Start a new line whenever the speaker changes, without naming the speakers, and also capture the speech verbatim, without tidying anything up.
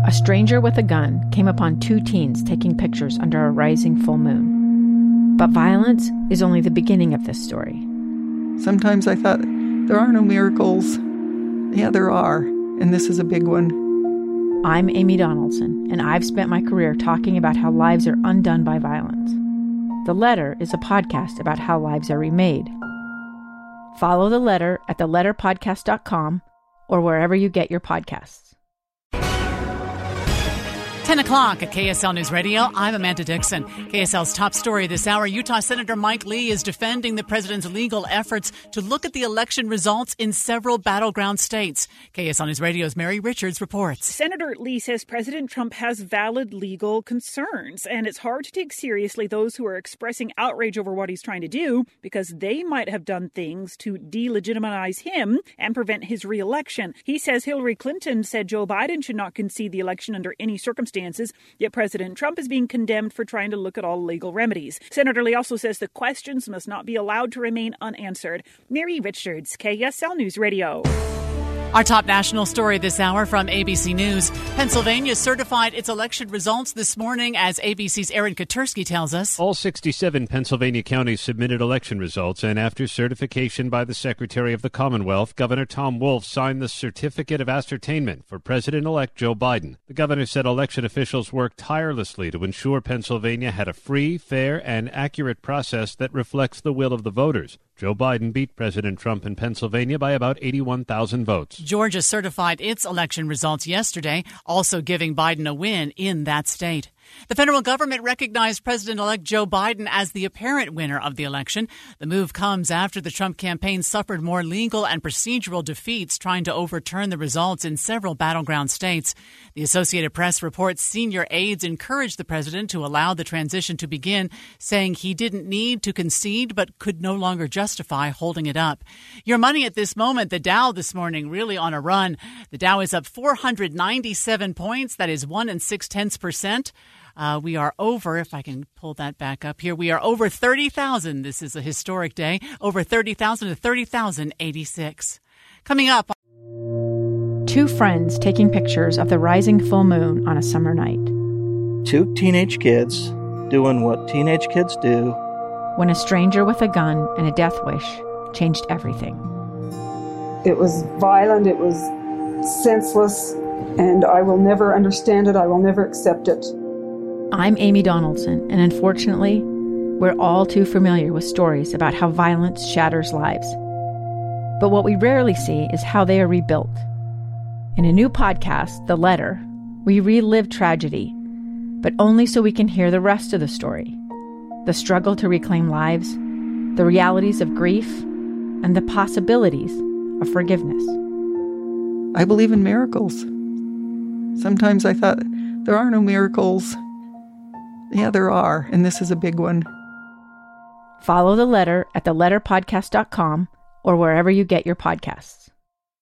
A stranger with a gun came upon two teens taking pictures under a rising full moon. But violence is only the beginning of this story.
Sometimes I thought, there are no miracles. Yeah, there are, and this is a big one.
I'm Amy Donaldson, and I've spent my career talking about how lives are undone by violence. The Letter is a podcast about how lives are remade. Follow The Letter at the letter podcast dot com or wherever you get your podcasts.
ten o'clock at K S L News Radio. I'm Amanda Dixon. K S L's top story this hour, Utah Senator Mike Lee is defending the president's legal efforts to look at the election results in several battleground states. K S L News Radio's Mary Richards reports.
Senator Lee says President Trump has valid legal concerns, and it's hard to take seriously those who are expressing outrage over what he's trying to do because they might have done things to delegitimize him and prevent his reelection. He says Hillary Clinton said Joe Biden should not concede the election under any circumstances. Yet President Trump is being condemned for trying to look at all legal remedies. Senator Lee also says the questions must not be allowed to remain unanswered. Mary Richards, K S L News Radio.
Our top national story this hour from A B C News. Pennsylvania certified its election results this morning, as A B C's Aaron Katersky tells us.
All sixty-seven Pennsylvania counties submitted election results, and after certification by the Secretary of the Commonwealth, Governor Tom Wolf signed the Certificate of Ascertainment for President-elect Joe Biden. The governor said election officials worked tirelessly to ensure Pennsylvania had a free, fair, and accurate process that reflects the will of the voters. Joe Biden beat President Trump in Pennsylvania by about eighty-one thousand votes.
Georgia certified its election results yesterday, also giving Biden a win in that state. The federal government recognized President-elect Joe Biden as the apparent winner of the election. The move comes after the Trump campaign suffered more legal and procedural defeats trying to overturn the results in several battleground states. The Associated Press reports senior aides encouraged the president to allow the transition to begin, saying he didn't need to concede but could no longer justify holding it up. Your money at this moment, the Dow this morning really on a run. The Dow is up four hundred ninety-seven points. That is one and six tenths percent. Uh, we are over, if I can pull that back up here, we are over thirty thousand. This is a historic day. Over thirty thousand to thirty thousand eighty-six. Coming up.
Two friends taking pictures of the rising full moon on a summer night.
Two teenage kids doing what teenage kids do.
When a stranger with a gun and a death wish changed everything.
It was violent, it was senseless, and I will never understand it, I will never accept it.
I'm Amy Donaldson, and unfortunately, we're all too familiar with stories about how violence shatters lives. But what we rarely see is how they are rebuilt. In a new podcast, The Letter, we relive tragedy, but only so we can hear the rest of the story. The struggle to reclaim lives, the realities of grief, and the possibilities of forgiveness.
I believe in miracles. Sometimes I thought, there are no miracles. Yeah, there are, and this is a big one.
Follow The Letter at the letter podcast dot com or wherever you get your podcasts.